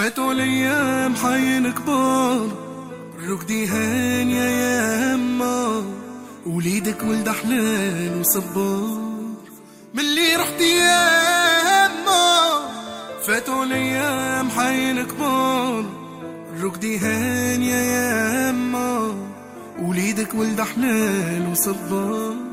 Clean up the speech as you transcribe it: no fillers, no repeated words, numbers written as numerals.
فاتوا الايام حين كبار، ركدي هان يا يما، وليدك ولد حلال وصبار. ملي رحتي يا يما فاتوا الايام حين كبار، ركدي هان يا يما، وليدك ولد حلال وصبار.